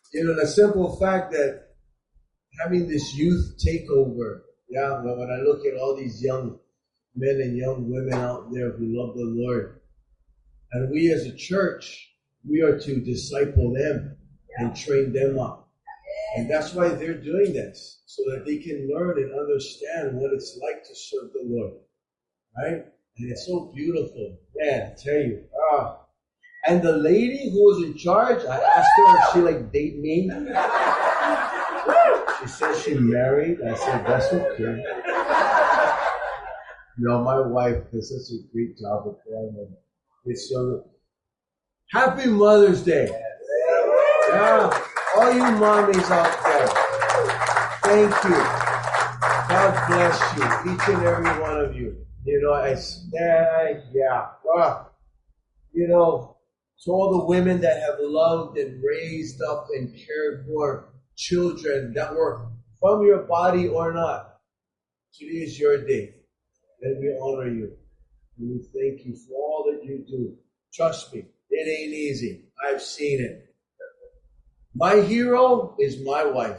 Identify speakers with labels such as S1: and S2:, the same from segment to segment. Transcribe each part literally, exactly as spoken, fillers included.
S1: You know, the simple fact that having this youth takeover, yeah, when when I look at all these young men and young women out there who love the Lord, and we as a church, we are to disciple them and train them up. And that's why they're doing this, so that they can learn and understand what it's like to serve the Lord. Right? And it's so beautiful. Man, I tell you. Ah. And the lady who was in charge, I asked her if she like date me. She said she married. I said, that's okay. You know, my wife does such a great job with them. It's so happy Mother's Day. Yeah. All you mommies out there. Thank you. God bless you. Each and every one of you. You know, I stand, yeah. Wow. You know, to all the women that have loved and raised up and cared for children that were from your body or not, today is your day. And we honor you. And we thank you for all that you do. Trust me, it ain't easy. I've seen it. My hero is my wife.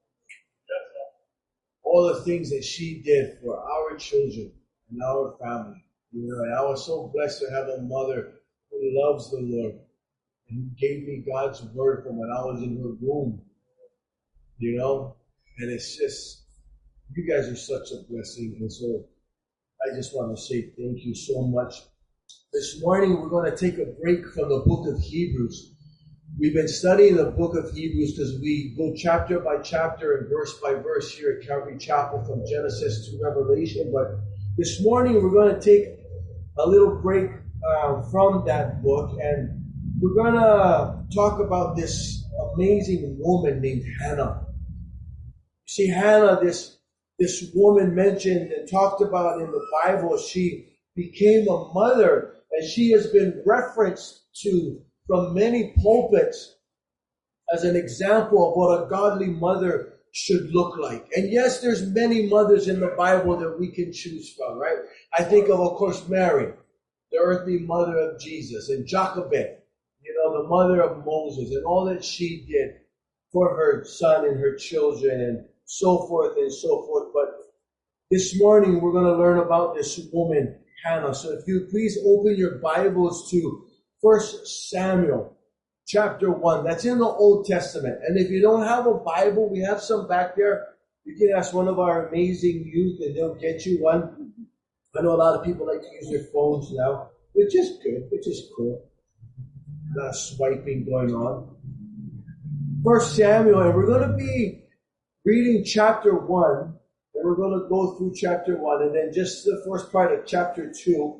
S1: All the things that she did for our children and our family. You know, and I was so blessed to have a mother who loves the Lord and who gave me God's word from when I was in her womb. You know, and it's just, you guys are such a blessing. And so I just want to say thank you so much. This morning we're going to take a break from the book of Hebrews. We've been studying the book of Hebrews because we go chapter by chapter and verse by verse here at Calvary Chapel from Genesis to Revelation. But this morning we're going to take a little break uh, from that book, and we're going to talk about this amazing woman named Hannah. See, Hannah, this, this woman mentioned and talked about in the Bible, she became a mother, and she has been referenced to from many pulpits as an example of what a godly mother should look like. And yes, there's many mothers in the Bible that we can choose from, right? I think of, of course, Mary, the earthly mother of Jesus, and Jochebed, you know, the mother of Moses, and all that she did for her son and her children, and so forth and so forth. But this morning, we're going to learn about this woman, Hannah. So if you please open your Bibles to First Samuel chapter one. That's in the Old Testament. And if you don't have a Bible, we have some back there. You can ask one of our amazing youth and they'll get you one. I know a lot of people like to use their phones now, which is good, which is cool. A lot of swiping going on. First Samuel, and we're going to be reading chapter one, and we're going to go through chapter one, and then just the first part of chapter two.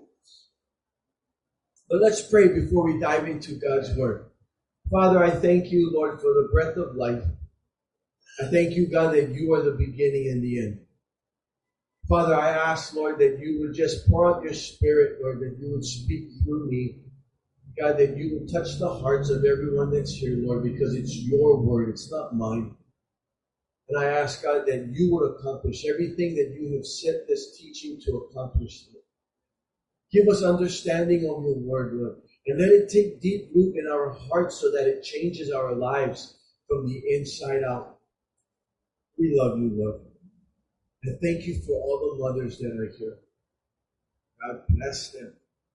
S1: But let's pray before we dive into God's word. Father, I thank you, Lord, for the breath of life. I thank you, God, that you are the beginning and the end. Father, I ask, Lord, that you would just pour out your spirit, Lord, that you would speak through me. God, that you would touch the hearts of everyone that's here, Lord, because it's your word, it's not mine. And I ask, God, that you would accomplish everything that you have sent this teaching to accomplish. Give us understanding of your word, Lord, and let it take deep root in our hearts so that it changes our lives from the inside out. We love you, Lord. And thank you for all the mothers that are here. God bless them.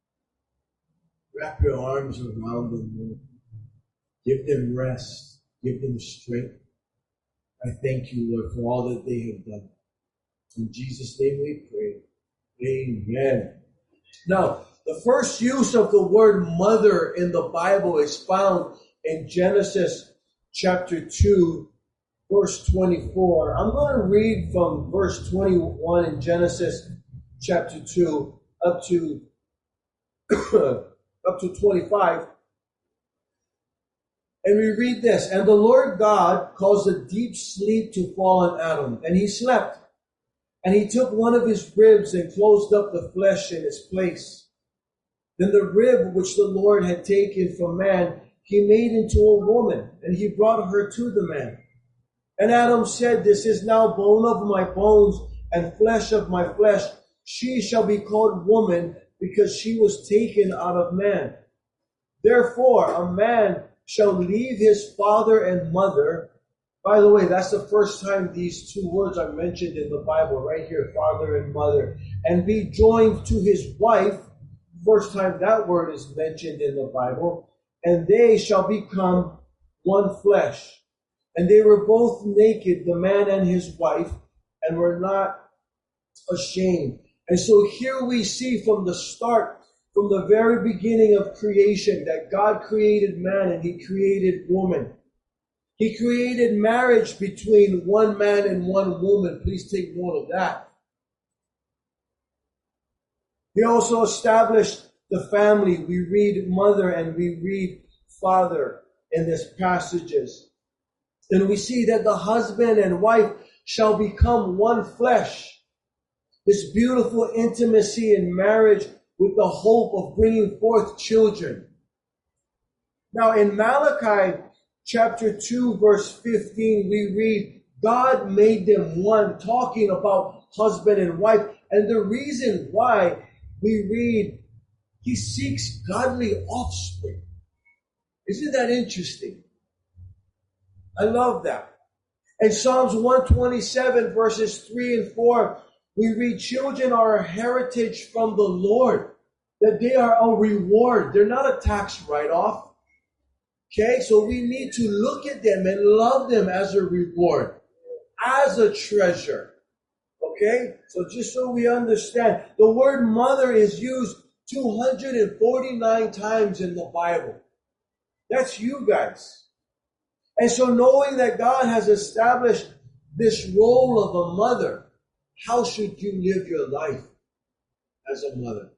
S1: Wrap your arms around them, Lord. Give them rest. Give them strength. I thank you, Lord, for all that they have done. In Jesus' name we pray. Amen. Now, the first use of the word mother in the Bible is found in Genesis chapter two, verse twenty-four. I'm going to read from verse twenty-one in Genesis chapter two up to up to twenty-five. And we read this. And the Lord God caused a deep sleep to fall on Adam, and he slept. And he took one of his ribs and closed up the flesh in its place. Then the rib which the Lord had taken from man, he made into a woman, and he brought her to the man. And Adam said, this is now bone of my bones and flesh of my flesh. She shall be called woman, because she was taken out of man. Therefore, a man shall leave his father and mother. By the way, that's the first time these two words are mentioned in the Bible, right here, father and mother. And be joined to his wife. First time that word is mentioned in the Bible. And they shall become one flesh. And they were both naked, the man and his wife, and were not ashamed. And so here we see from the start, from the very beginning of creation, that God created man and he created woman. He created marriage between one man and one woman. Please take note of that. He also established the family. We read mother and we read father in these passages. And we see that the husband and wife shall become one flesh. This beautiful intimacy in marriage with the hope of bringing forth children. Now in Malachi chapter two verse fifteen, we read, God made them one, talking about husband and wife. And the reason why we read, he seeks godly offspring. Isn't that interesting? I love that. In Psalms one twenty-seven verses three and four, we read, children are a heritage from the Lord, that they are a reward. They're not a tax write-off. Okay, so we need to look at them and love them as a reward, as a treasure. Okay, so just so we understand, the word mother is used two hundred forty-nine times in the Bible. That's you guys. And so knowing that God has established this role of a mother, how should you live your life as a mother?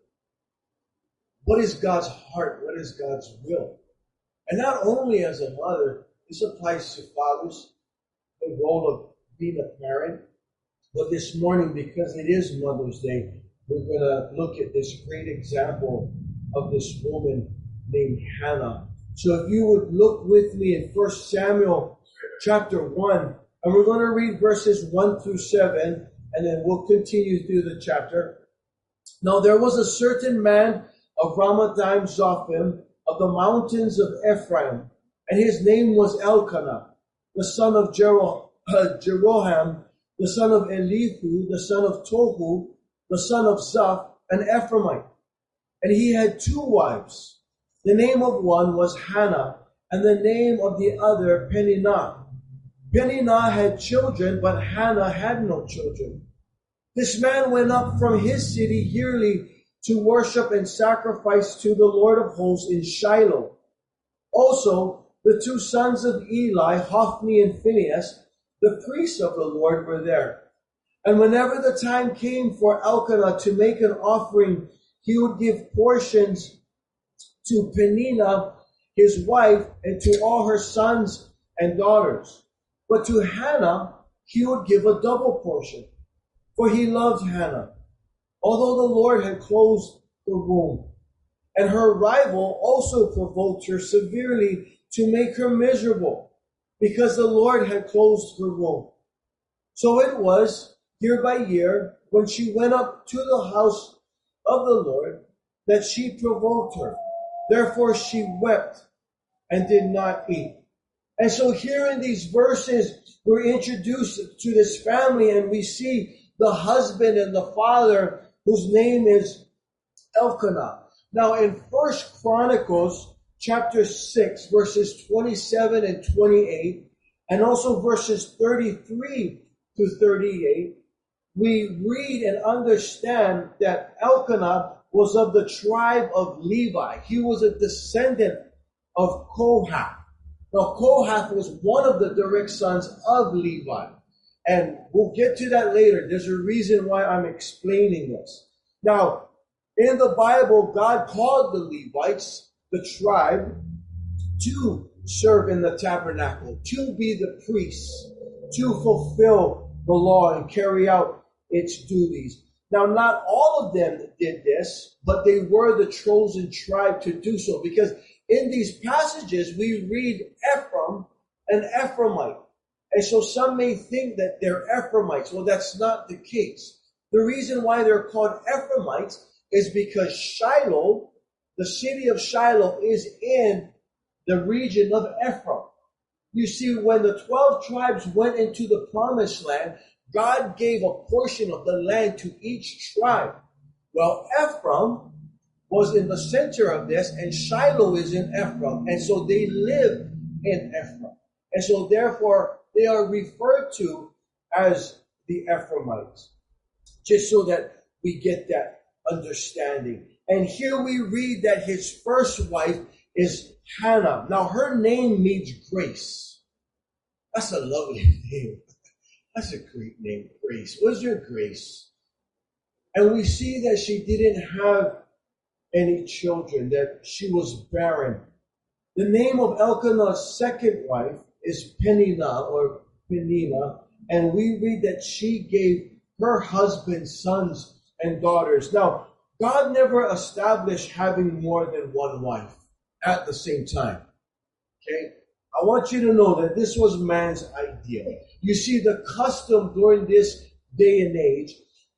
S1: What is God's heart? What is God's will? And not only as a mother, this applies to fathers, the role of being a parent. But this morning, because it is Mother's Day, we're going to look at this great example of this woman named Hannah. So if you would look with me in First Samuel chapter one, and we're going to read verses one through seven, and then we'll continue through the chapter. Now there was a certain man of Ramathaim Zophim, of the mountains of Ephraim, and his name was Elkanah, the son of Jero- uh, Jeroham, the son of Elihu, the son of Tohu, the son of Zaph, an Ephraimite. And he had two wives. The name of one was Hannah, and the name of the other Peninnah. Peninnah had children, but Hannah had no children. This man went up from his city yearly to worship and sacrifice to the Lord of hosts in Shiloh. Also, the two sons of Eli, Hophni and Phinehas, the priests of the Lord, were there. And whenever the time came for Elkanah to make an offering, he would give portions to Peninnah, his wife, and to all her sons and daughters. But to Hannah, he would give a double portion, for he loved Hannah, although the Lord had closed her womb. And her rival also provoked her severely to make her miserable, because the Lord had closed her womb. So it was, year by year, when she went up to the house of the Lord, that she provoked her. Therefore she wept and did not eat. And so here in these verses, we're introduced to this family, and we see the husband and the father, whose name is Elkanah. Now in First Chronicles chapter six, verses twenty-seven and twenty-eight, and also verses thirty-three to thirty-eight, we read and understand that Elkanah was of the tribe of Levi. He was a descendant of Kohath. Now, Kohath was one of the direct sons of Levi. And we'll get to that later. There's a reason why I'm explaining this. Now, in the Bible, God called the Levites, the tribe, to serve in the tabernacle, to be the priests, to fulfill the law and carry out its duties. Now, not all of them did this, but they were the chosen tribe to do so, because in these passages, we read Ephraim and Ephraimite. And so some may think that they're Ephraimites. Well, that's not the case. The reason why they're called Ephraimites is because Shiloh, the city of Shiloh, is in the region of Ephraim. You see, when the twelve tribes went into the promised land, God gave a portion of the land to each tribe. Well, Ephraim was in the center of this, and Shiloh is in Ephraim. And so they live in Ephraim. And so therefore, they are referred to as the Ephraimites. Just so that we get that understanding. And here we read that his first wife is Hannah. Now, her name means grace. That's a lovely name. That's a great name, Grace. What's your grace? And we see that she didn't have any children, that she was barren. The name of Elkanah's second wife is Peninnah or Peninnah, and we read that she gave her husband sons and daughters. Now, God never established having more than one wife at the same time. Okay? I want you to know that this was man's idea. You see, the custom during this day and age,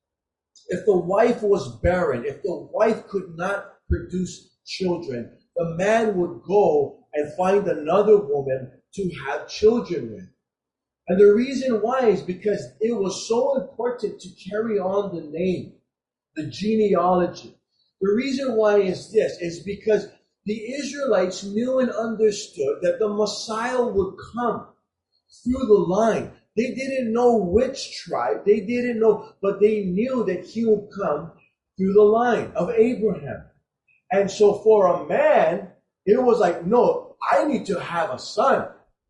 S1: if the wife was barren, if the wife could not produce children, the man would go and find another woman to have children with. And the reason why is because it was so important to carry on the name, the genealogy. The reason why is this, is because the Israelites knew and understood that the Messiah would come through the line. They didn't know which tribe, they didn't know, but they knew that he would come through the line of Abraham. And so for a man, it was like, no, I need to have a son.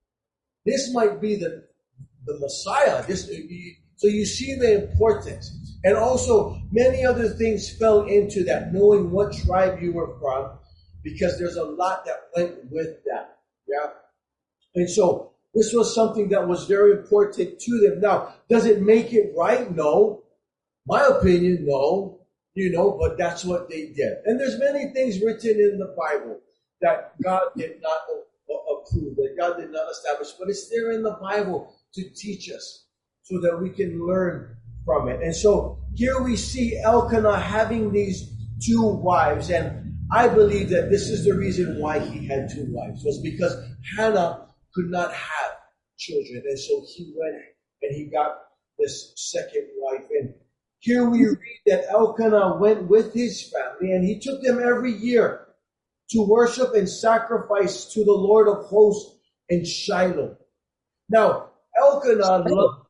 S1: This might be the, the Messiah. This, so you see the importance. And also, many other things fell into that, knowing what tribe you were from, because there's a lot that went with that. Yeah. And so this was something that was very important to them. Now, does it make it right? No. My opinion, no. You know, but that's what they did. And there's many things written in the Bible that God did not approve, that God did not establish, but it's there in the Bible to teach us so that we can learn from it. And so here we see Elkanah having these two wives, and I believe that this is the reason why he had two wives, was because Hannah could not have children. And so he went and he got this second wife. And here we read that Elkanah went with his family, and he took them every year to worship and sacrifice to the Lord of hosts in Shiloh. Now, Elkanah loved.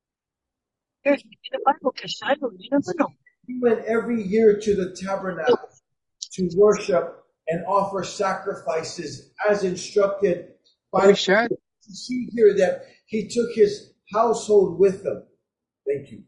S1: He went every year to the tabernacle to worship and offer sacrifices as instructed by the Lord. You see here that he took his household with him. Thank you.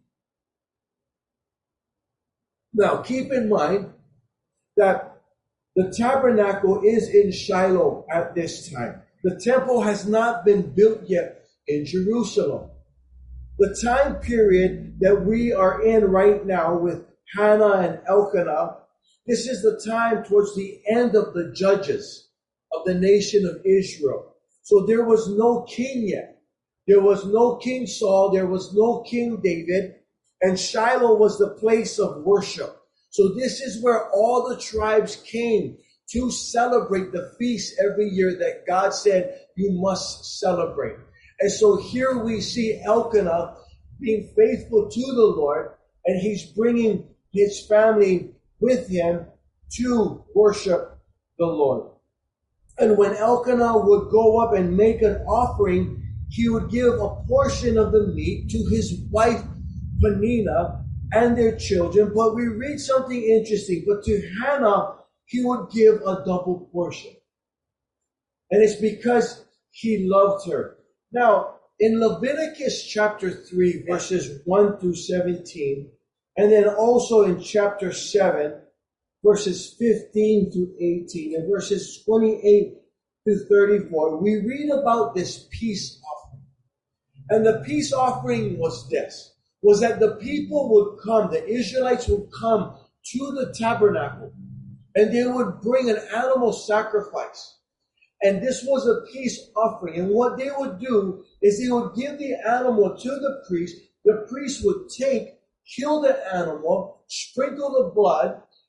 S1: Now, keep in mind that the tabernacle is in Shiloh at this time. The temple has not been built yet in Jerusalem. The time period that we are in right now with Hannah and Elkanah, this is the time towards the end of the judges of the nation of Israel. So there was no king yet. There was no King Saul. There was no King David. And Shiloh was the place of worship. So this is where all the tribes came to celebrate the feast every year that God said you must celebrate. And so here we see Elkanah being faithful to the Lord, and he's bringing his family with him to worship the Lord. And when Elkanah would go up and make an offering, he would give a portion of the meat to his wife Peninnah and their children. But we read something interesting. But to Hannah, he would give a double portion. And it's because he loved her. Now, in Leviticus chapter three, verses one through seventeen, and then also in chapter seven, verses fifteen through eighteen, and verses twenty-eight through thirty-four, we read about this peace offering. And the peace offering was this, was that the people would come, the Israelites would come to the tabernacle, and they would bring an animal sacrifice. And this was a peace offering. And what they would do is they would give the animal to the priest. The priest would take, kill the animal, sprinkle the blood,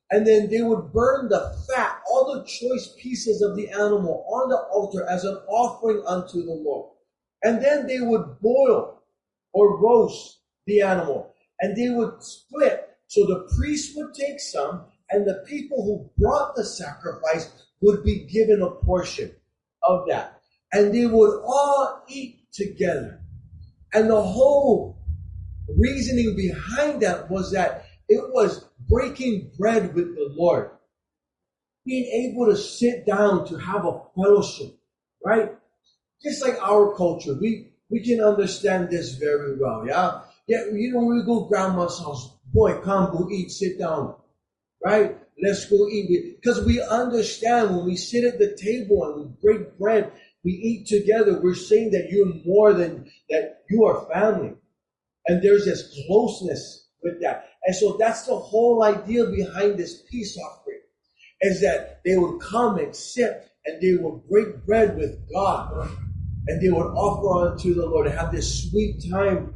S1: And then they would burn the fat, all the choice pieces of the animal on the altar as an offering unto the Lord. And then they would boil or roast the animal. And they would split. So the priest would take some, and the people who brought the sacrifice would be given a portion of that. And they would all eat together. And the whole reasoning behind that was that it was breaking bread with the Lord. Being able to sit down to have a fellowship, right? Just like our culture, we, we can understand this very well, yeah? Yeah, you know, when we go to grandma's house, boy, come, go eat, sit down, right? Let's go eat. Because we understand when we sit at the table and we break bread, we eat together, we're saying that you're more than, that you are family. And there's this closeness with that. And so that's the whole idea behind this peace offering, is that they would come and sit and they would break bread with God and they would offer unto the Lord and have this sweet time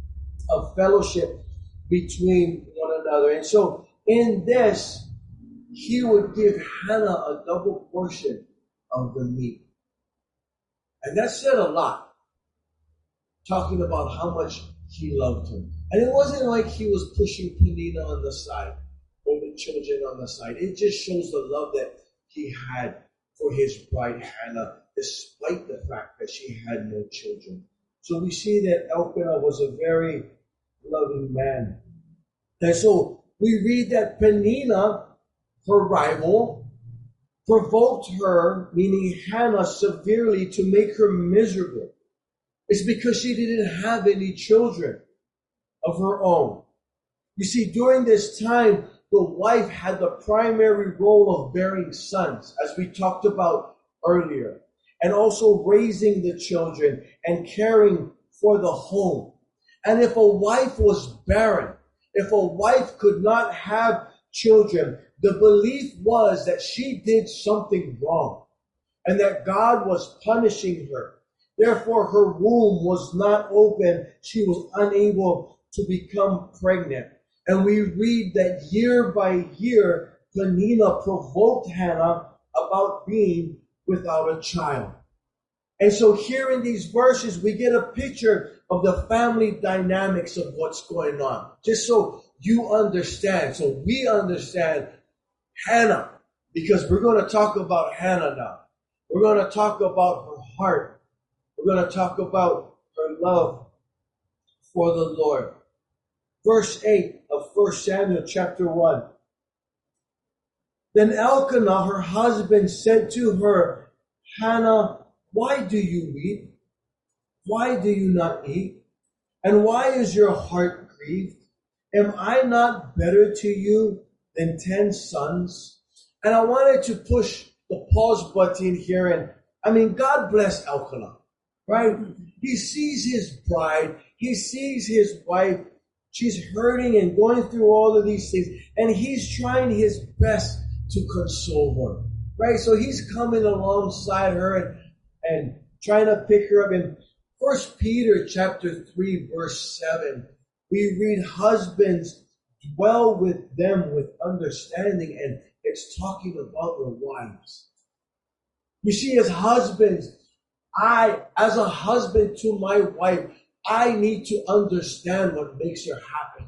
S1: of fellowship between one another. And so in this, he would give Hannah a double portion of the meat. And that said a lot, talking about how much he loved her. And it wasn't like he was pushing Penina on the side or the children on the side. It just shows the love that he had for his bride Hannah, despite the fact that she had no children. So we see that Elkanah was a very loving man. And so we read that Penina, her rival, provoked her, meaning Hannah, severely to make her miserable. It's because she didn't have any children of her own. You see, during this time, the wife had the primary role of bearing sons, as we talked about earlier, and also raising the children and caring for the home. And if a wife was barren, if a wife could not have children, the belief was that she did something wrong and that God was punishing her. Therefore, her womb was not open. She was unable to become pregnant. And we read that year by year, Penina provoked Hannah about being without a child. And so here in these verses, we get a picture of the family dynamics of what's going on. Just so you understand, so we understand Hannah, because we're going to talk about Hannah now. We're going to talk about her heart. We're going to talk about her love for the Lord. Verse eight of First Samuel chapter one. Then Elkanah, her husband, said to her, Hannah, why do you weep? Why do you not eat? And why is your heart grieved? Am I not better to you than ten sons? And I wanted to push the pause button here. And I mean, God bless Elkanah, right? He sees his bride. He sees his wife. She's hurting and going through all of these things. And he's trying his best to console her, right? So he's coming alongside her and, and trying to pick her up. In First Peter chapter three, verse seven, we read, husbands, dwell with them with understanding. And it's talking about their wives. You see, as husbands, I, as a husband to my wife, I need to understand what makes her happy.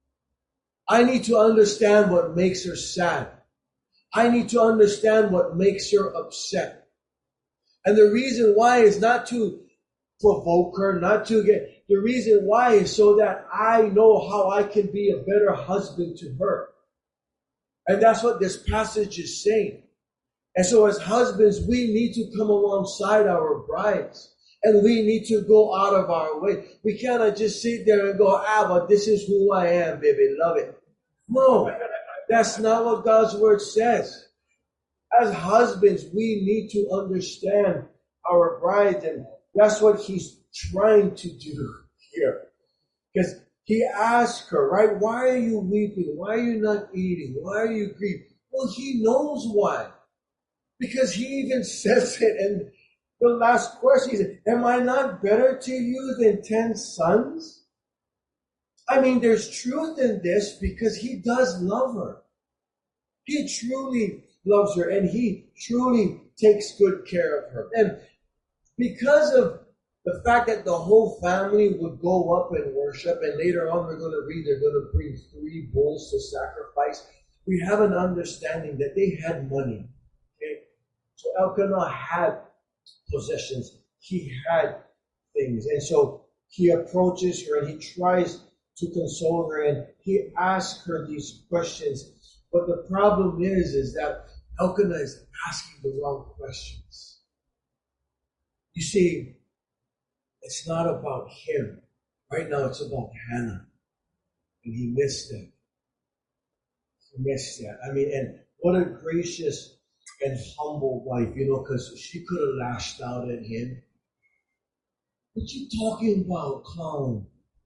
S1: I need to understand what makes her sad. I need to understand what makes her upset. And the reason why is not to provoke her, not to get, the reason why is so that I know how I can be a better husband to her. And that's what this passage is saying. And so as husbands, we need to come alongside our brides. And we need to go out of our way. We cannot just sit there and go, ah, but this is who I am, baby, love it. No, that's not what God's word says. As husbands, we need to understand our brides. And that's what he's trying to do here. Because he asked her, right, why are you weeping? Why are you not eating? Why are you grieving? Well, he knows why. Because he even says it in the last question. He said, am I not better to you than ten sons? I mean, there's truth in this because he does love her. He truly loves her, and he truly takes good care of her. And because of the fact that the whole family would go up and worship, and later on we're going to read they're going to bring three bulls to sacrifice, we have an understanding that they had money. Okay? So Elkanah had possessions. He had things. And so he approaches her and he tries to console her and he asks her these questions. But the problem is, is that Elkanah is asking the wrong questions. You see, it's not about him. Right now it's about Hannah. And he missed that. He missed that. I mean, and what a gracious and humble wife, you know, because she could have lashed out at him. What you talking about, clown?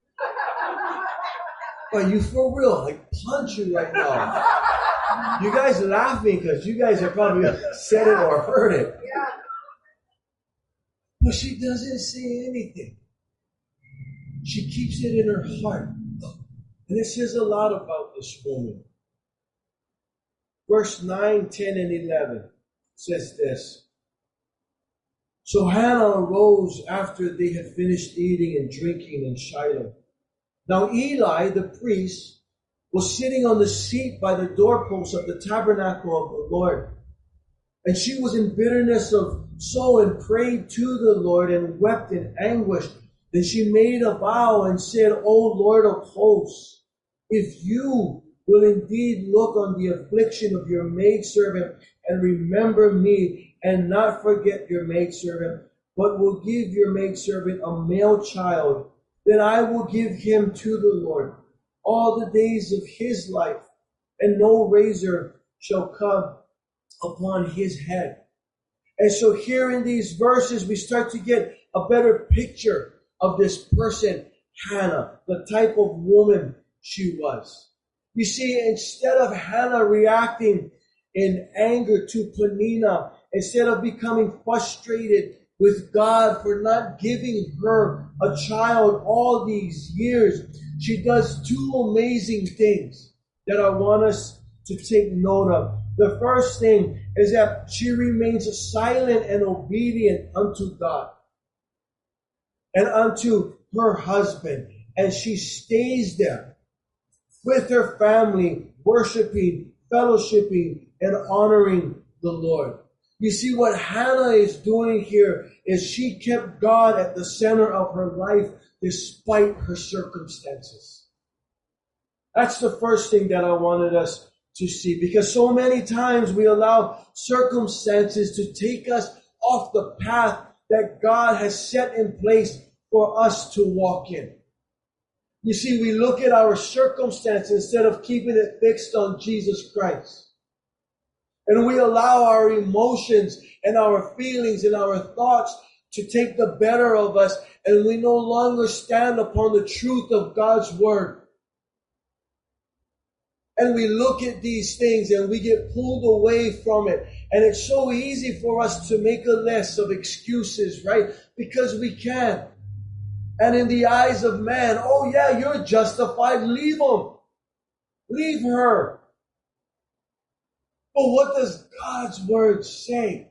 S1: Are you for real? I punch you right now. You guys are laughing because you guys have probably said it or heard it. But she doesn't say anything. She keeps it in her heart. And it says a lot about this woman. Verse nine, ten, and eleven says this. So Hannah arose after they had finished eating and drinking in Shiloh. Now Eli, the priest, was sitting on the seat by the doorpost of the tabernacle of the Lord. And she was in bitterness of soul and prayed to the Lord and wept in anguish. Then she made a vow and said, O Lord of hosts, if you will indeed look on the affliction of your maidservant and remember me and not forget your maidservant, but will give your maidservant a male child, then I will give him to the Lord all the days of his life, and no razor shall come upon his head. And so here in these verses, we start to get a better picture of this person, Hannah, the type of woman she was. You see, instead of Hannah reacting in anger to Peninnah, instead of becoming frustrated with God for not giving her a child all these years, she does two amazing things that I want us to take note of. The first thing is that she remains silent and obedient unto God and unto her husband. And she stays there with her family, worshiping, fellowshipping, and honoring the Lord. You see, what Hannah is doing here is she kept God at the center of her life despite her circumstances. That's the first thing that I wanted us to see, because so many times we allow circumstances to take us off the path that God has set in place for us to walk in. You see, we look at our circumstances instead of keeping it fixed on Jesus Christ. And we allow our emotions and our feelings and our thoughts to take the better of us, and we no longer stand upon the truth of God's word. And we look at these things and we get pulled away from it. And it's so easy for us to make a list of excuses, right? Because we can. And in the eyes of man, oh yeah, you're justified. Leave him. Leave her. But what does God's word say?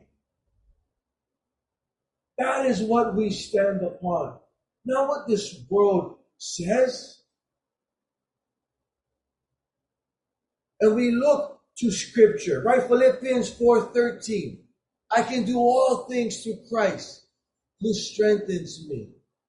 S1: That is what we stand upon. Not what this world says. And we look to Scripture, right? Philippians four thirteen. I can do all things through Christ who strengthens me.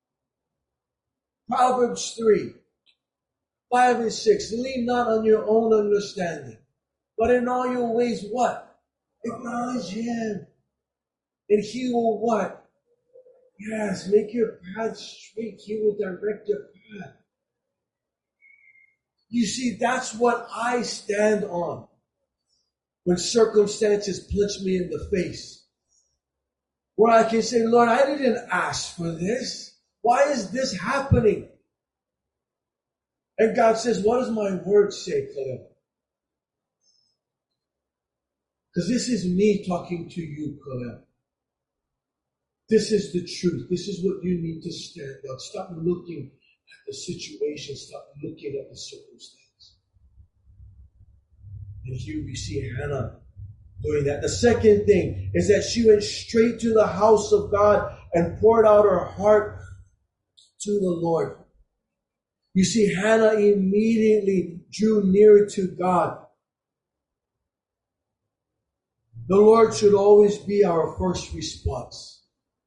S1: Proverbs three, five and six. Lean not on your own understanding, but in all your ways what? Acknowledge him. And he will what? Yes, make your path straight. He will direct your path. You see, that's what I stand on when circumstances punch me in the face. Where I can say, Lord, I didn't ask for this. Why is this happening? And God says, what does my word say, Caleb? Because this is me talking to you, Caleb. This is the truth. This is what you need to stand on. Stop looking at the situation. Stop looking at the circumstance. And here we see Hannah doing that. The second thing is that she went straight to the house of God and poured out her heart to the Lord. You see, Hannah immediately drew near to God. The Lord should always be our first response.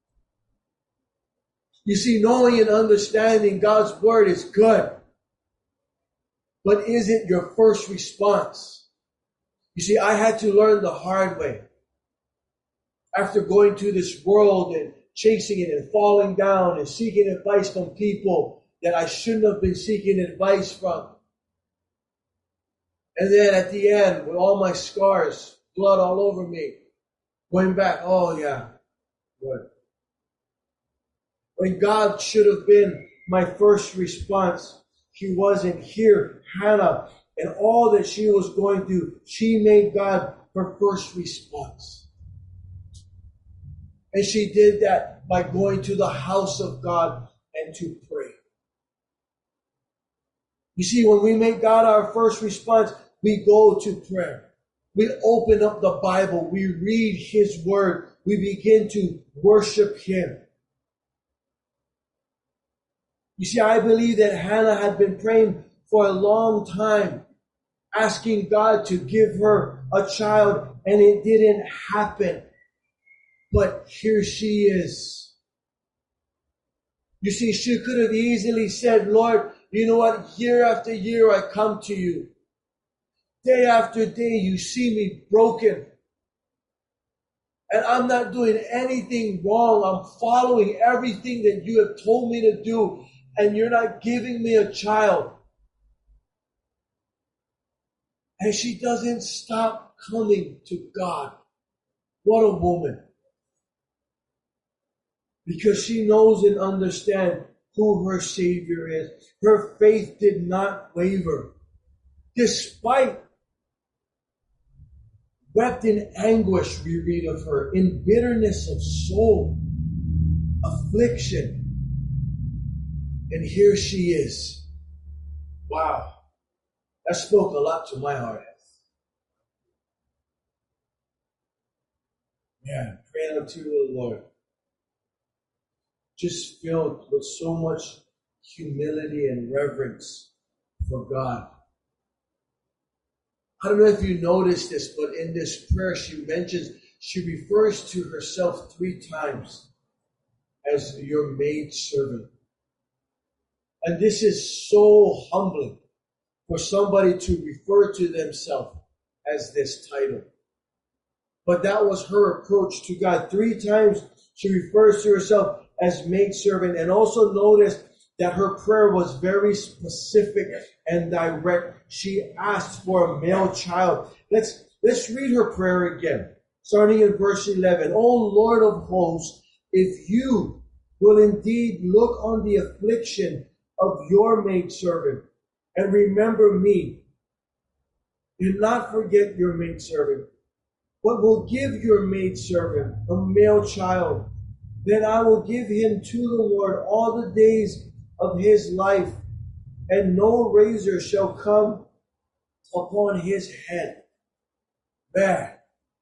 S1: You see, knowing and understanding God's word is good. But is it your first response? You see, I had to learn the hard way. After going to this world and chasing it and falling down and seeking advice from people that I shouldn't have been seeking advice from. And then at the end, with all my scars, blood all over me, going back, oh yeah, Lord. When God should have been my first response, He wasn't here. Hannah, and all that she was going through, she made God her first response. And she did that by going to the house of God and to pray. You see, when we make God our first response, we go to prayer. We open up the Bible. We read His word. We begin to worship Him. You see, I believe that Hannah had been praying for a long time, asking God to give her a child, and it didn't happen. But here she is. You see, she could have easily said, Lord, you know what? Year after year I come to you. Day after day you see me broken. And I'm not doing anything wrong. I'm following everything that you have told me to do. And you're not giving me a child. And she doesn't stop coming to God. What a woman. Because she knows and understands who her Savior is. Her faith did not waver. Despite wept in anguish, we read of her, in bitterness of soul, affliction. And here she is. Wow. That spoke a lot to my heart. Yeah, praying unto the Lord. Just filled with so much humility and reverence for God. I don't know if you noticed this, but in this prayer she mentions, she refers to herself three times as your maid servant. And this is so humbling for somebody to refer to themselves as this title. But that was her approach to God. Three times she refers to herself as maidservant. And also notice that her prayer was very specific and direct. She asked for a male child. Let's, let's read her prayer again, starting in verse eleven. O Lord of hosts, if you will indeed look on the affliction of your maidservant and remember me, do not forget your maidservant, but will give your maidservant a male child. Then I will give him to the Lord all the days of his life, and no razor shall come upon his head. Man,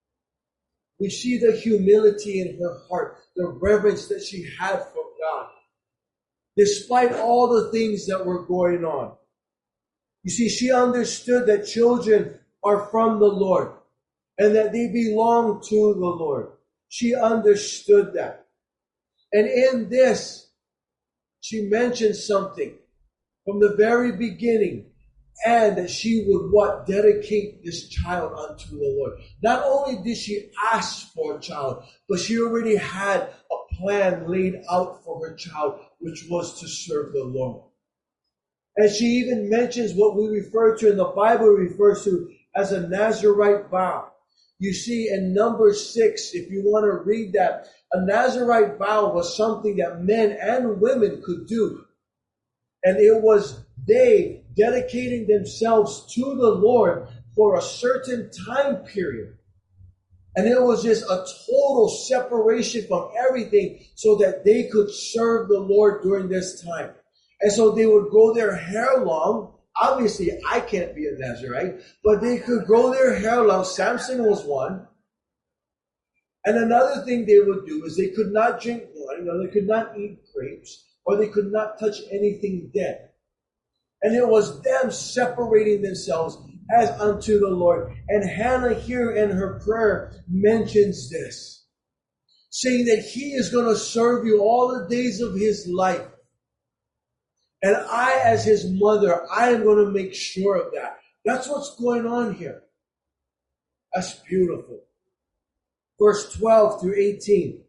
S1: we see the humility in her heart, the reverence that she had for God, despite all the things that were going on. You see, she understood that children are from the Lord and that they belong to the Lord. She understood that. And in this, she mentioned something from the very beginning, and that she would what? Dedicate this child unto the Lord. Not only did she ask for a child, but she already had a plan laid out for her child, which was to serve the Lord. And she even mentions what we refer to in the Bible refers to as a Nazirite vow. You see in number six, if you want to read that, a Nazirite vow was something that men and women could do. And it was they dedicating themselves to the Lord for a certain time period. And it was just a total separation from everything so that they could serve the Lord during this time. And so they would grow their hair long. Obviously, I can't be a Nazarite, but they could grow their hair long. Samson was one. And another thing they would do is they could not drink wine, or they could not eat grapes, or they could not touch anything dead. And it was them separating themselves as unto the Lord. And Hannah here in her prayer mentions this, saying that he is going to serve you all the days of his life. And I, as his mother, I am going to make sure of that. That's what's going on here. That's beautiful. Verse twelve through eighteen.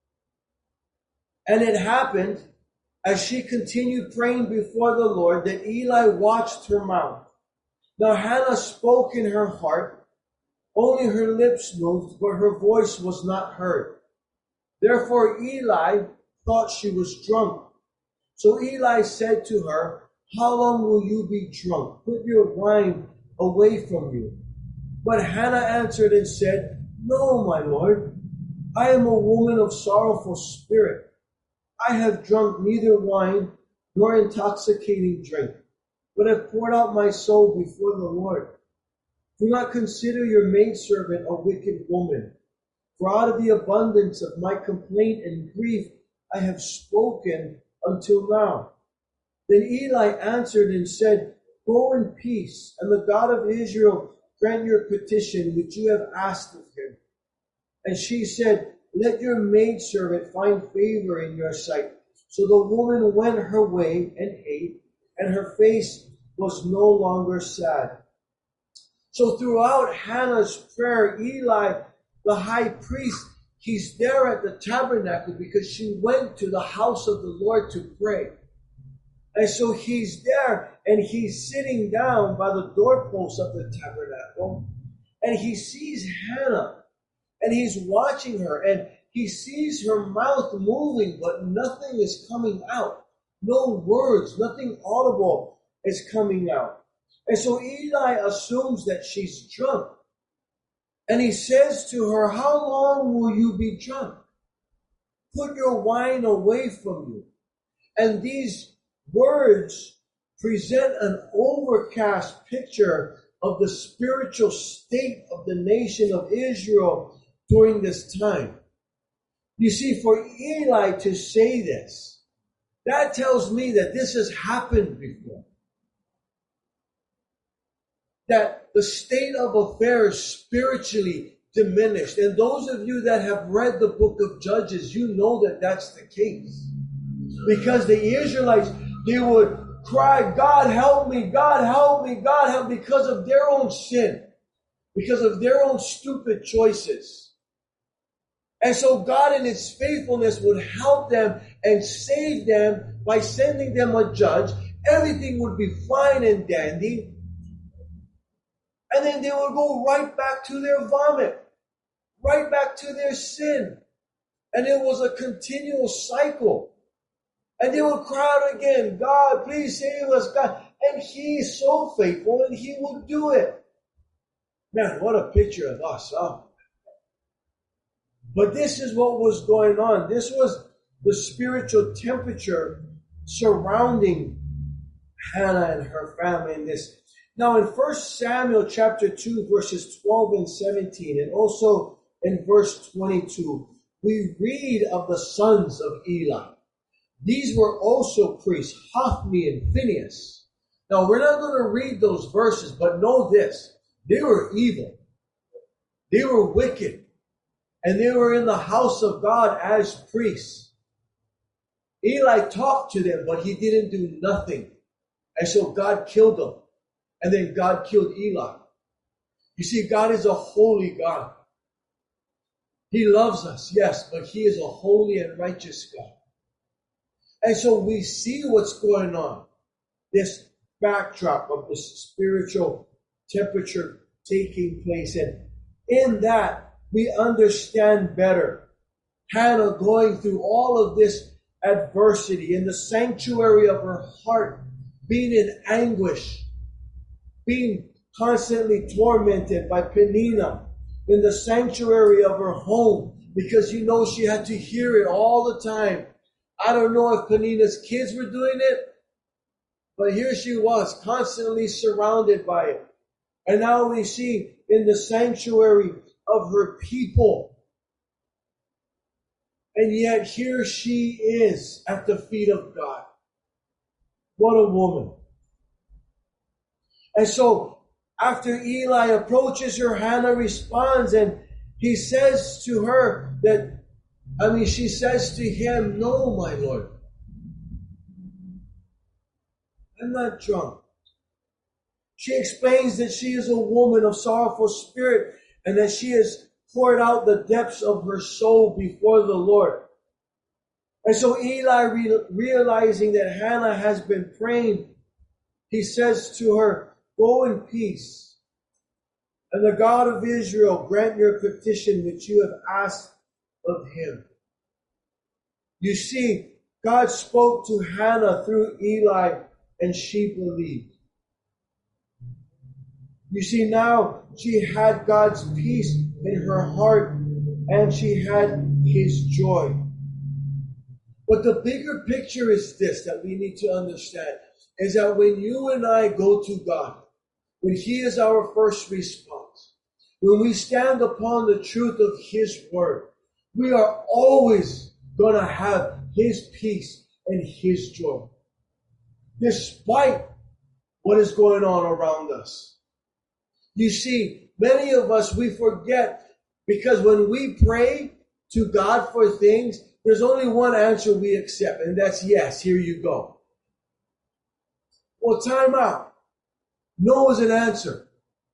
S1: And it happened, as she continued praying before the Lord, that Eli watched her mouth. Now Hannah spoke in her heart, only her lips moved, but her voice was not heard. Therefore Eli thought she was drunk. So Eli said to her, how long will you be drunk? Put your wine away from you. But Hannah answered and said, no, my Lord, I am a woman of sorrowful spirit. I have drunk neither wine nor intoxicating drink, but have poured out my soul before the Lord. Do not consider your maidservant a wicked woman, for out of the abundance of my complaint and grief I have spoken until now. Then Eli answered and said, go in peace, and the God of Israel grant your petition which you have asked of him. And she said, let your maidservant find favor in your sight. So the woman went her way and ate, and her face was no longer sad. So throughout Hannah's prayer, Eli, the high priest, he's there at the tabernacle because she went to the house of the Lord to pray. And so he's there and he's sitting down by the doorpost of the tabernacle, and he sees Hannah and he's watching her, and he sees her mouth moving, but nothing is coming out. No words, nothing audible is coming out. And so Eli assumes that she's drunk. And he says to her, how long will you be drunk? Put your wine away from you. And these words present an overcast picture of the spiritual state of the nation of Israel during this time. You see, for Eli to say this, that tells me that this has happened before. That the state of affairs spiritually diminished. And those of you that have read the book of Judges, you know that that's the case. Because the Israelites, they would cry, God help me, God help me, God help me, because of their own sin, because of their own stupid choices. And so God in his faithfulness would help them and save them by sending them a judge. Everything would be fine and dandy. And then they would go right back to their vomit, right back to their sin. And it was a continual cycle. And they would cry out again, God, please save us, God. And he is so faithful and he will do it. Man, what a picture of us, huh? But this is what was going on. This was the spiritual temperature surrounding Hannah and her family in this. Now in First Samuel chapter two, verses twelve and seventeen, and also in verse twenty-two, we read of the sons of Eli. These were also priests, Hophni and Phinehas. Now we're not going to read those verses, but know this. They were evil. They were wicked. And they were in the house of God as priests. Eli talked to them, but he didn't do nothing. And so God killed them. And then God killed Eli. You see, God is a holy God. He loves us, yes, but he is a holy and righteous God. And so we see what's going on. This backdrop of this spiritual temperature taking place. And in that, we understand better Hannah going through all of this adversity in the sanctuary of her heart, being in anguish, being constantly tormented by Peninnah in the sanctuary of her home, because you know she had to hear it all the time. I don't know if Peninnah's kids were doing it, But here she was, constantly surrounded by it. And now we see in the sanctuary of her people. And yet here she is at the feet of God. What a woman. And so after Eli approaches her, Hannah responds, and he says to her that, I mean, she says to him, "No, my Lord, I'm not drunk." She explains that she is a woman of sorrowful spirit and that she has poured out the depths of her soul before the Lord. And so Eli, re- realizing that Hannah has been praying, he says to her, "Go in peace, and the God of Israel grant your petition which you have asked of him." You see, God spoke to Hannah through Eli, and she believed. You see, now she had God's peace in her heart, and she had his joy. But the bigger picture is this that we need to understand, is that when you and I go to God, when he is our first response, when we stand upon the truth of his word, we are always going to have his peace and his joy, despite what is going on around us. You see, many of us, we forget, because when we pray to God for things, there's only one answer we accept, and that's yes, here you go. Well, time out. No is an answer.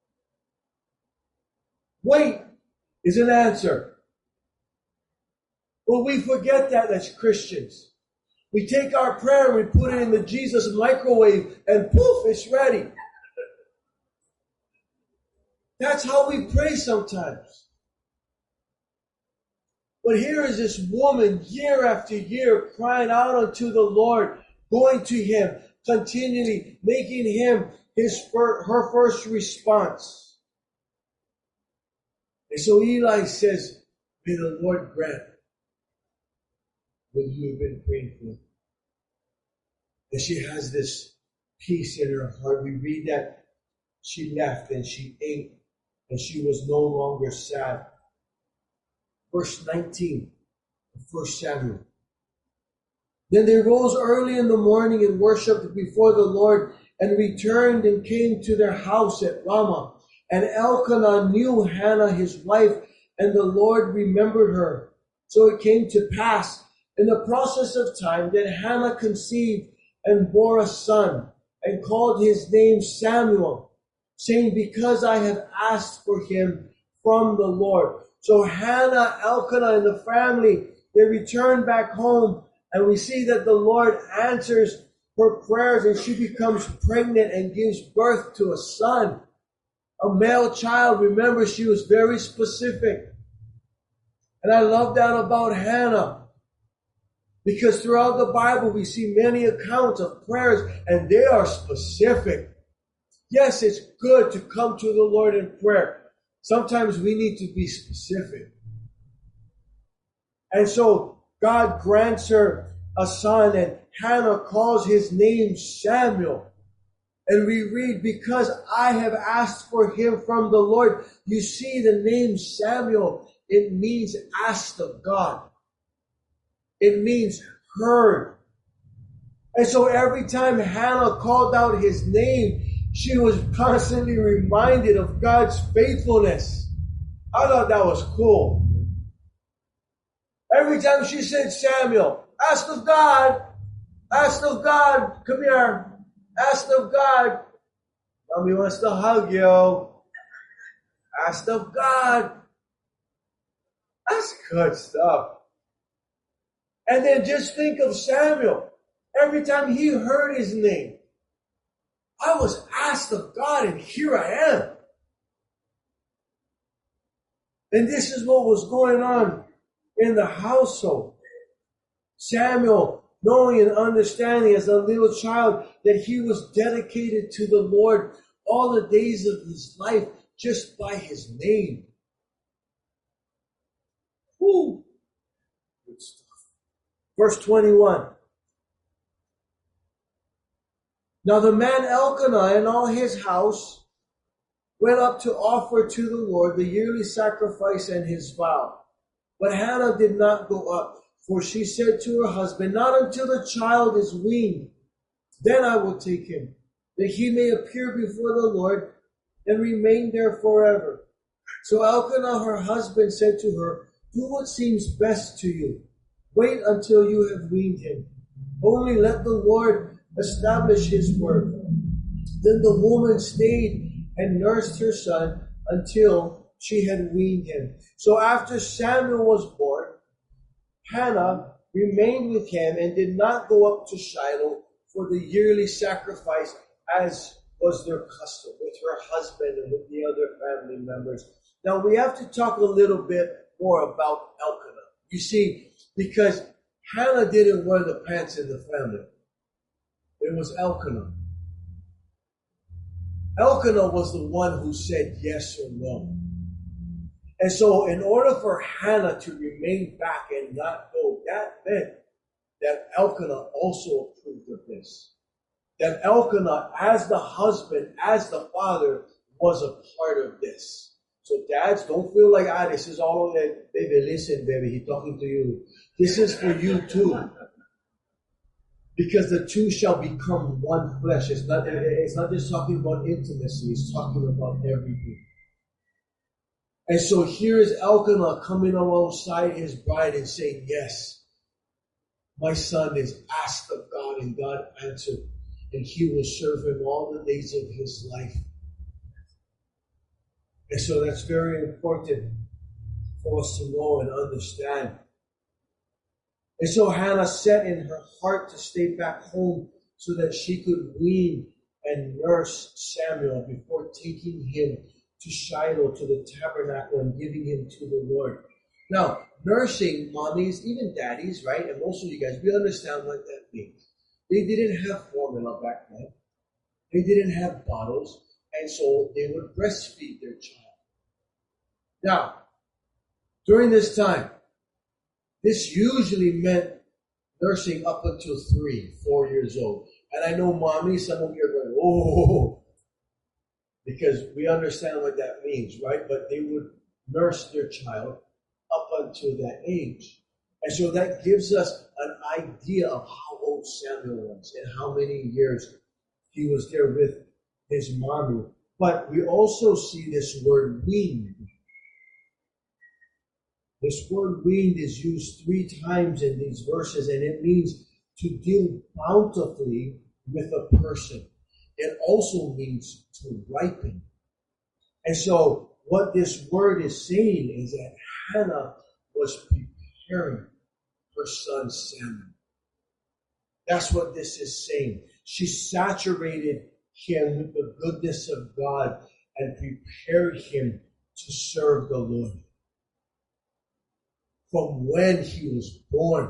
S1: Wait is an answer. Well, we forget that as Christians. We take our prayer and we put it in the Jesus microwave, and poof, it's ready. That's how we pray sometimes. But here is this woman year after year crying out unto the Lord, going to him, continually making him his her first response. And so Eli says, "May the Lord grant what you have been praying for." And she has this peace in her heart. We read that she left and she ate and she was no longer sad. Verse nineteen of First Samuel. Then they rose early in the morning and worshipped before the Lord, and returned and came to their house at Ramah. And Elkanah knew Hannah his wife, and the Lord remembered her. So it came to pass in the process of time that Hannah conceived and bore a son, and called his name Samuel, saying, "Because I have asked for him from the Lord." So Hannah, Elkanah, and the family, they return back home, and we see that the Lord answers her prayers, and she becomes pregnant and gives birth to a son, a male child. Remember, she was very specific. And I love that about Hannah, because throughout the Bible we see many accounts of prayers, and they are specific. Yes, it's good to come to the Lord in prayer. Sometimes we need to be specific. And so God grants her a son, and Hannah calls his name Samuel. And we read, "Because I have asked for him from the Lord." You see, the name Samuel, it means asked of God. It means heard. And so every time Hannah called out his name, she was constantly reminded of God's faithfulness. I thought that was cool. Every time she said Samuel, asked of God, asked of God, come here, asked of God. Mommy wants to hug you. Asked of God. That's good stuff. And then just think of Samuel. Every time he heard his name, I was asked of God, and here I am. And this is what was going on in the household. Samuel, knowing and understanding as a little child that he was dedicated to the Lord all the days of his life just by his name. Woo! Good stuff. Verse twenty-one. Now the man Elkanah and all his house went up to offer to the Lord the yearly sacrifice and his vow. But Hannah did not go up, for she said to her husband, not until the child is weaned, then I will take him, that he may appear before the Lord and remain there forever. So Elkanah, her husband, said to her, do what seems best to you. Wait until you have weaned him. Only let the Lord establish his word. Then the woman stayed and nursed her son until she had weaned him. So after Samuel was born, Hannah remained with him and did not go up to Shiloh for the yearly sacrifice as was their custom with her husband and with the other family members. Now we have to talk a little bit more about Elkanah. You see, because Hannah didn't wear the pants in the family. It was Elkanah. Elkanah was the one who said yes or no. And so in order for Hannah to remain back and not go, that meant that Elkanah also approved of this. That Elkanah, as the husband, as the father, was a part of this. So dads, don't feel like, ah, this is all of it. Baby, listen, baby, he's talking to you. This is for you too. Because the two shall become one flesh. It's not, it's not just talking about intimacy. It's talking about everything. And so here is Elkanah coming alongside his bride and saying, yes, my son is asked of God and God answered. And he will serve him all the days of his life. And so that's very important for us to know and understand. And so Hannah set in her heart to stay back home so that she could wean and nurse Samuel before taking him to Shiloh, to the tabernacle, and giving him to the Lord. Now, nursing, mommies, even daddies, right? And most of you guys, we understand what that means. They didn't have formula back then. They didn't have bottles. And so they would breastfeed their child. Now, during this time, this usually meant nursing up until three, four years old. And I know mommy, some of you are going, oh, because we understand what that means, right? But they would nurse their child up until that age. And so that gives us an idea of how old Samuel was and how many years he was there with his mommy. But we also see this word weaned. This word weaned is used three times in these verses, and it means to deal bountifully with a person. It also means to ripen. And so what this word is saying is that Hannah was preparing her son Samuel. That's what this is saying. She saturated him with the goodness of God and prepared him to serve the Lord. From when he was born.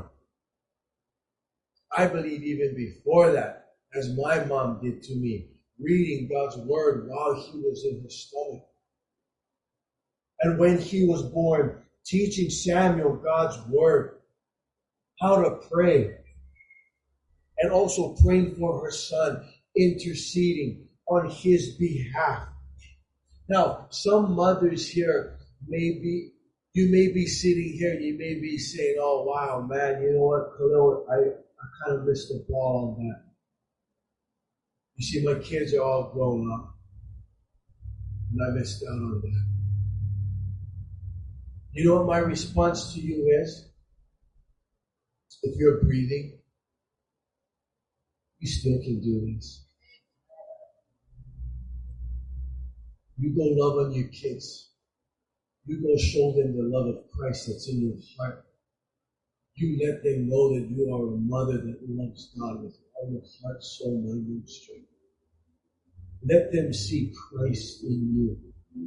S1: I believe even before that, as my mom did to me, reading God's word while he was in his stomach. And when he was born, teaching Samuel God's word, how to pray, and also praying for her son, interceding on his behalf. Now, some mothers here may be, you may be sitting here, you may be saying, oh, wow, man, you know what, Khalil, I, I kind of missed the ball on that. You see, my kids are all grown up, and I missed out on that. You know what my response to you is? If you're breathing, you still can do this. You go love on your kids. You go show them the love of Christ that's in your heart. You let them know that you are a mother that loves God with all your heart, soul, mind, and strength. Let them see Christ in you.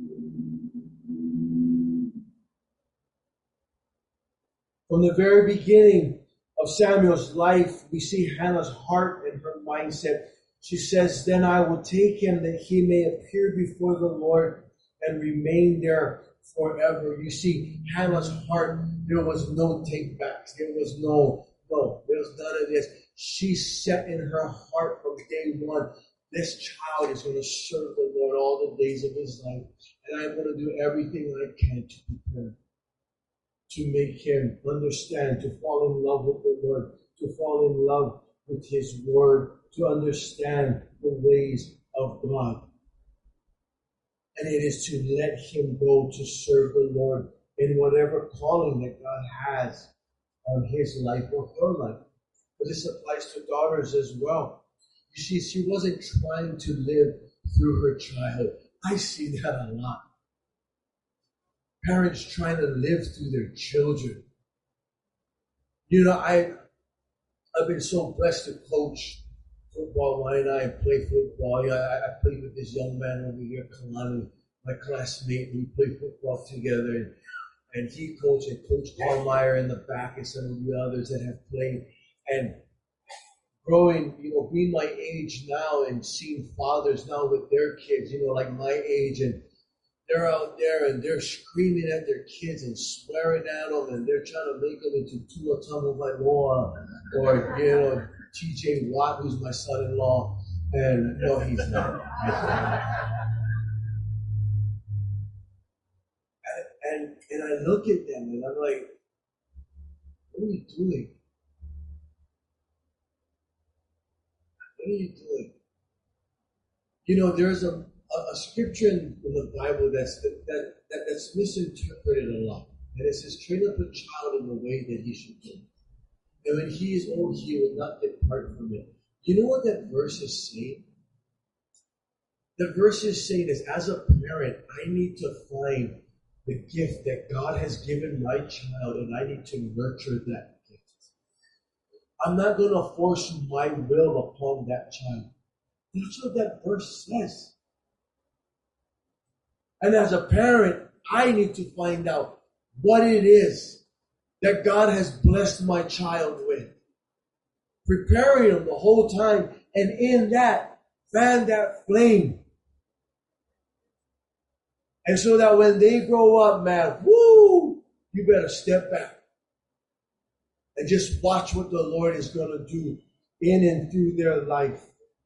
S1: From the very beginning of Samuel's life, we see Hannah's heart and her mindset. She says, then I will take him that he may appear before the Lord and remain there forever. You see, Hannah's heart, there was no take backs. There was no, no, there was none of this. she set in her heart from day one, this child is going to serve the Lord all the days of his life. And I'm going to do everything I can to prepare, to make him understand, to fall in love with the Lord, to fall in love with his word, to understand the ways of God. And it is to let him go to serve the Lord in whatever calling that God has on his life or her life. But this applies to daughters as well. You see, she wasn't trying to live through her childhood. I see that a lot. Parents trying to live through their children. You know, I, I've been so blessed to coach football. Why and I play football. Yeah, I, I played with this young man over here, Kalani, my classmate. We played football together. And, and he coached, and Coach Hallmeyer in the back, and some of the others that have played. And growing, you know, being my age now and seeing fathers now with their kids, you know, like my age, and they're out there and they're screaming at their kids and swearing at them, and they're trying to make them into Tua Tagovailoa or, you know, T J Watt, who's my son-in-law, and no, he's not. and, and and I look at them and I'm like, what are you doing? What are you doing? You know, there's a, a, a scripture in, in the Bible that's that, that, that that's misinterpreted a lot. And it says, train up a child in the way that he should go. And when he is old, he will not depart from it. You know what that verse is saying? The verse is saying is, as a parent, I need to find the gift that God has given my child, and I need to nurture that. I'm not going to force my will upon that child. That's what that verse says. And as a parent, I need to find out what it is that God has blessed my child with. Preparing them the whole time, and in that, fan that flame. And so that when they grow up, man, woo, you better step back. And just watch what the Lord is going to do in and through their life.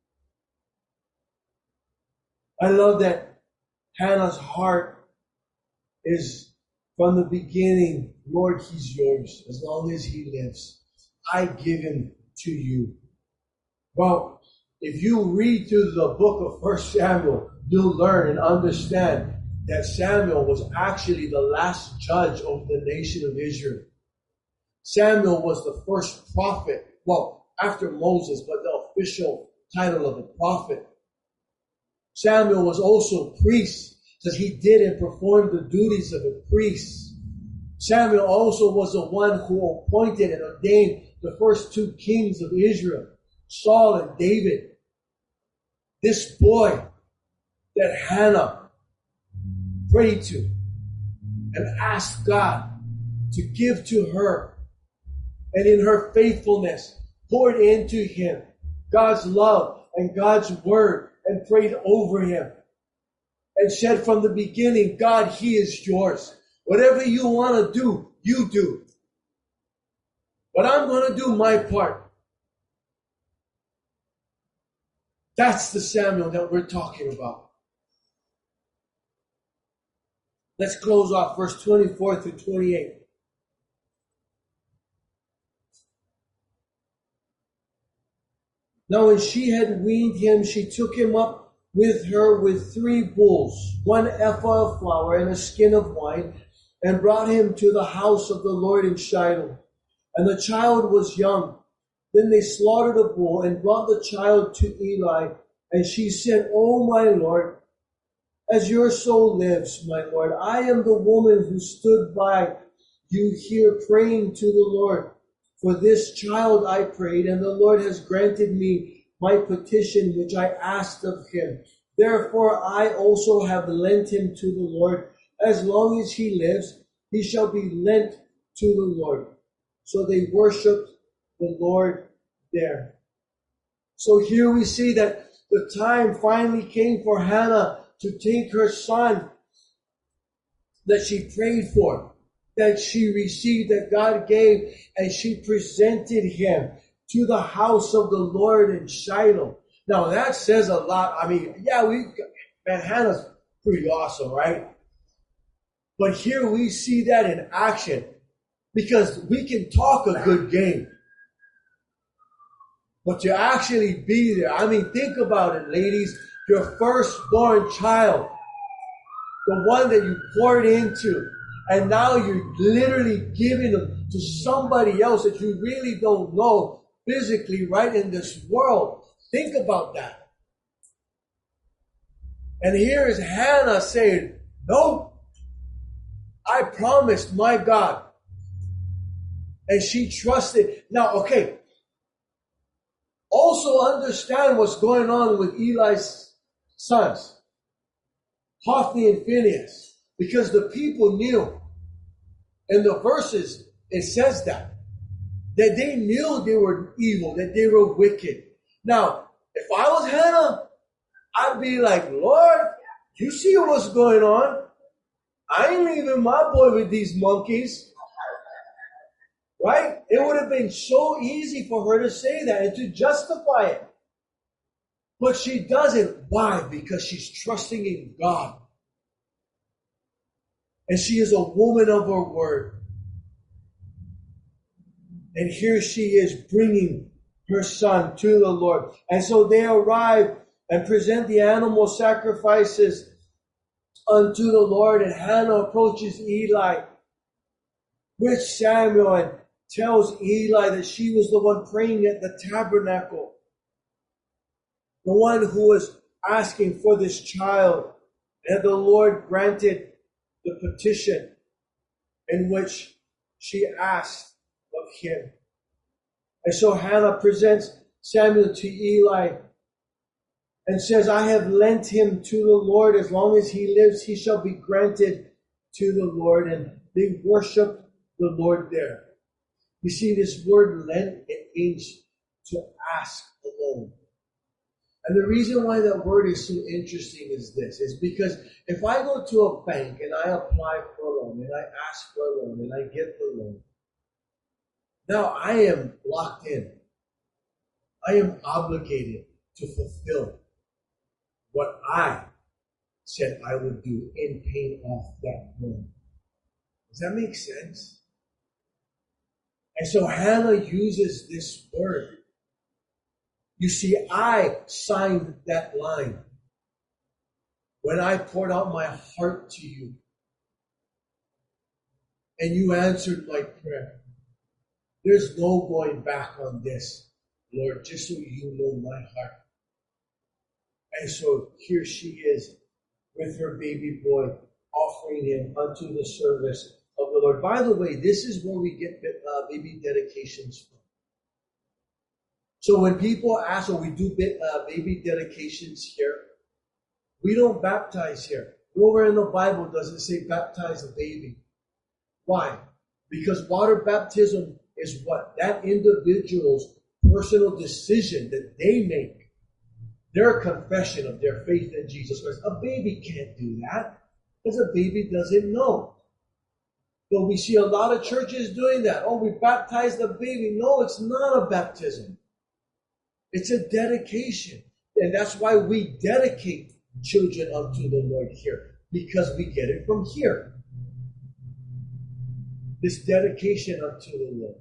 S1: I love that Hannah's heart is from the beginning, Lord, he's yours. As long as he lives, I give him to you. Well, if you read through the book of First Samuel, you'll learn and understand that Samuel was actually the last judge over the nation of Israel. Samuel was the first prophet, well, after Moses, but the official title of a prophet. Samuel was also priest, because he did and performed the duties of a priest. Samuel also was the one who appointed and ordained the first two kings of Israel, Saul and David. This boy that Hannah prayed to and asked God to give to her, and in her faithfulness, poured into him God's love and God's word and prayed over him. And said from the beginning, God, he is yours. Whatever you want to do, you do. But I'm going to do my part. That's the Samuel that we're talking about. Let's close off verse twenty-four through twenty-eight. Now when she had weaned him, she took him up with her with three bulls, one ephah of flour, and a skin of wine, and brought him to the house of the Lord in Shiloh. And the child was young. Then they slaughtered a bull and brought the child to Eli. And she said, O my Lord, as your soul lives, my Lord, I am the woman who stood by you here praying to the Lord. For this child I prayed, and the Lord has granted me my petition which I asked of him. Therefore I also have lent him to the Lord. As long as he lives, he shall be lent to the Lord. So they worshiped the Lord there. So here we see that the time finally came for Hannah to take her son that she prayed for, that she received, that God gave, and she presented him to the house of the Lord in Shiloh. Now that says a lot. I mean, yeah, we, man, Hannah's pretty awesome, right? But here we see that in action, because we can talk a good game, but to actually be there. I mean, think about it, ladies. Your firstborn child, the one that you poured into, and now you're literally giving them to somebody else that you really don't know physically right in this world. Think about that. And here is Hannah saying, nope, I promised my God. And she trusted. Now, okay. Also understand what's going on with Eli's sons, Hophni and Phinehas, because the people knew. In the verses, it says that. That they knew they were evil, that they were wicked. Now, if I was Hannah, I'd be like, Lord, you see what's going on. I ain't leaving my boy with these monkeys. Right? It would have been so easy for her to say that and to justify it. But she doesn't. Why? Because she's trusting in God. And she is a woman of her word. And here she is bringing her son to the Lord. And so they arrive and present the animal sacrifices unto the Lord. And Hannah approaches Eli with Samuel and tells Eli that she was the one praying at the tabernacle, the one who was asking for this child. And the Lord granted the petition in which she asked of him. And so Hannah presents Samuel to Eli and says, I have lent him to the Lord. As long as he lives, he shall be granted to the Lord. And they worshiped the Lord there. You see, this word lent, it means to ask alone. And the reason why that word is so interesting is this, is because if I go to a bank and I apply for a loan and I ask for a loan and I get the loan, now I am locked in. I am obligated to fulfill what I said I would do in paying off that loan. Does that make sense? And so Hannah uses this word. You see, I signed that line when I poured out my heart to you. And you answered my prayer. There's no going back on this, Lord, just so you know my heart. And so here she is with her baby boy, offering him unto the service of the Lord. By the way, this is where we get uh, baby dedications from. So when people ask, or we do uh, baby dedications here, we don't baptize here. Nowhere in the Bible does it say baptize a baby. Why? Because water baptism is what? That individual's personal decision that they make. Their confession of their faith in Jesus Christ. A baby can't do that because a baby doesn't know. But we see a lot of churches doing that. Oh, we baptize the baby. No, it's not a baptism. It's a dedication. And that's why we dedicate children unto the Lord here. Because we get it from here. This dedication unto the Lord.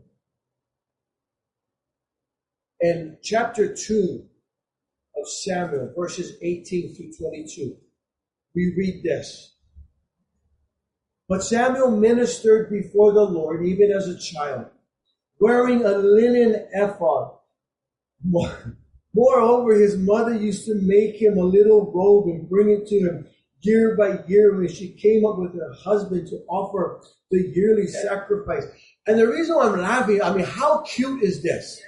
S1: In chapter two of Samuel, verses eighteen through twenty-two, we read this. But Samuel ministered before the Lord, even as a child, wearing a linen ephod. Moreover, his mother used to make him a little robe and bring it to him year by year when she came up with her husband to offer the yearly sacrifice. And the reason why I'm laughing, I mean, how cute is this?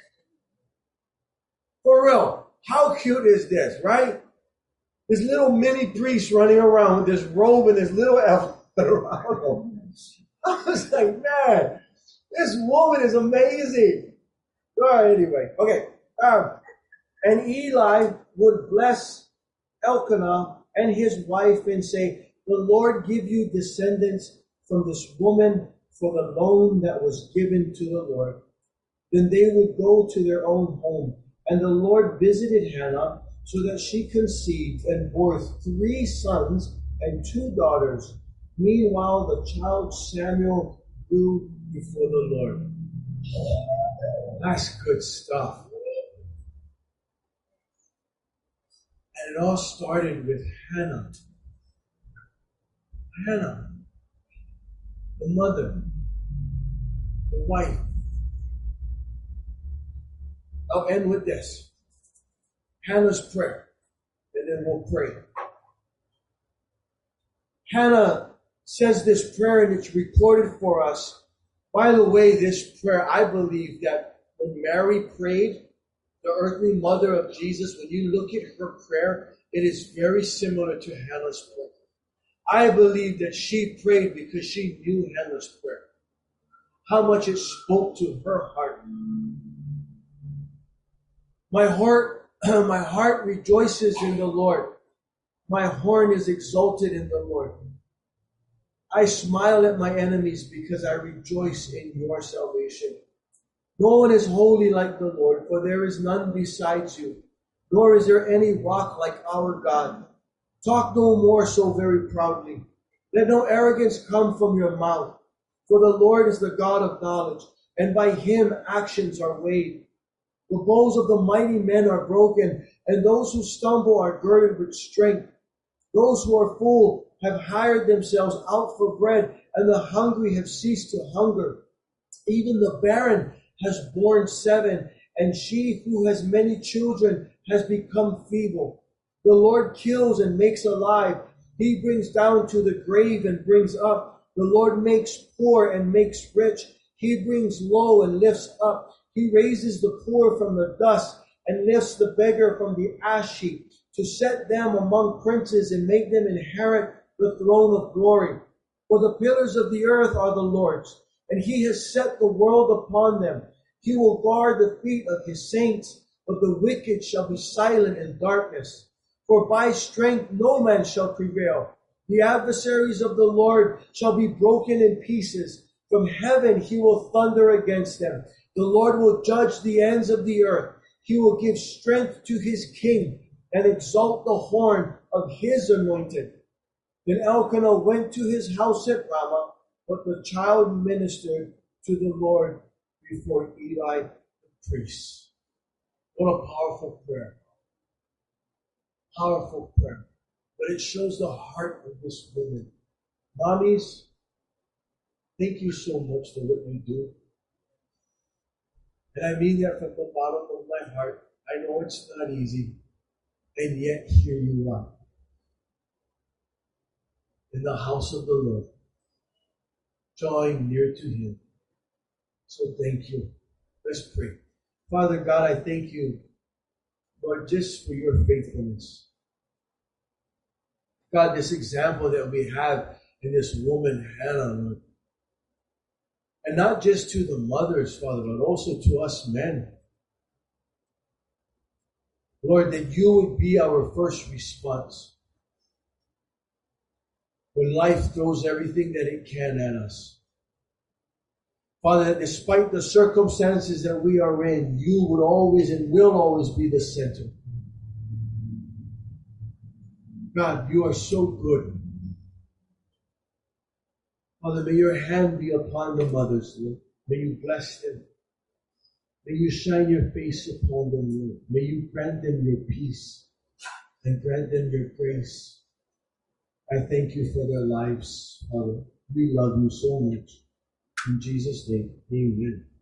S1: For real, how cute is this, right? This little mini priest running around with this robe and this little elf around him. I was like, man, this woman is amazing. All right, anyway, okay. Um, and Eli would bless Elkanah and his wife and say, the Lord give you descendants from this woman for the loan that was given to the Lord. Then they would go to their own home. And the Lord visited Hannah so that she conceived and bore three sons and two daughters. Meanwhile, the child Samuel grew before the Lord. That's good stuff. And it all started with Hannah. Hannah, the mother, the wife. I'll end with this. Hannah's prayer, and then we'll pray. Hannah says this prayer, and it's recorded for us. By the way, this prayer, I believe that when Mary prayed, the earthly mother of Jesus, when you look at her prayer, it is very similar to Hannah's prayer. I believe that she prayed because she knew Hannah's prayer, how much it spoke to her heart. My heart, my heart rejoices in the Lord. My horn is exalted in the Lord. I smile at my enemies because I rejoice in your salvation. No one is holy like the Lord, for there is none besides you, nor is there any rock like our God. Talk no more so very proudly. Let no arrogance come from your mouth, for the Lord is the God of knowledge, and by him actions are weighed. The bows of the mighty men are broken, and those who stumble are girded with strength. Those who are full have hired themselves out for bread, and the hungry have ceased to hunger. Even the barren has borne seven, and she who has many children has become feeble. The Lord kills and makes alive. He brings down to the grave and brings up. The Lord makes poor and makes rich. He brings low and lifts up. He raises the poor from the dust and lifts the beggar from the ash heap, to set them among princes and make them inherit the throne of glory. For the pillars of the earth are the Lord's, and he has set the world upon them. He will guard the feet of his saints, but the wicked shall be silent in darkness. For by strength no man shall prevail. The adversaries of the Lord shall be broken in pieces. From heaven he will thunder against them. The Lord will judge the ends of the earth. He will give strength to his king and exalt the horn of his anointed. Then Elkanah went to his house at Ramah, but the child ministered to the Lord before Eli the priest. What a powerful prayer. Powerful prayer. But it shows the heart of this woman. Mommies, thank you so much for what you do. And I mean that from the bottom of my heart. I know it's not easy. And yet here you are. In the house of the Lord. Drawing near to him. So thank you. Let's pray. Father God, I thank you, Lord, just for your faithfulness. God, this example that we have in this woman, Hannah, Lord. And not just to the mothers, Father, but also to us men. Lord, that you would be our first response. When life throws everything that it can at us. Father, that despite the circumstances that we are in, you would always and will always be the center. God, you are so good. Father, may your hand be upon the mothers, Lord. May you bless them. May you shine your face upon them, Lord. May you grant them your peace and grant them your grace. I thank you for their lives, Father. We love you so much. In Jesus' name, amen.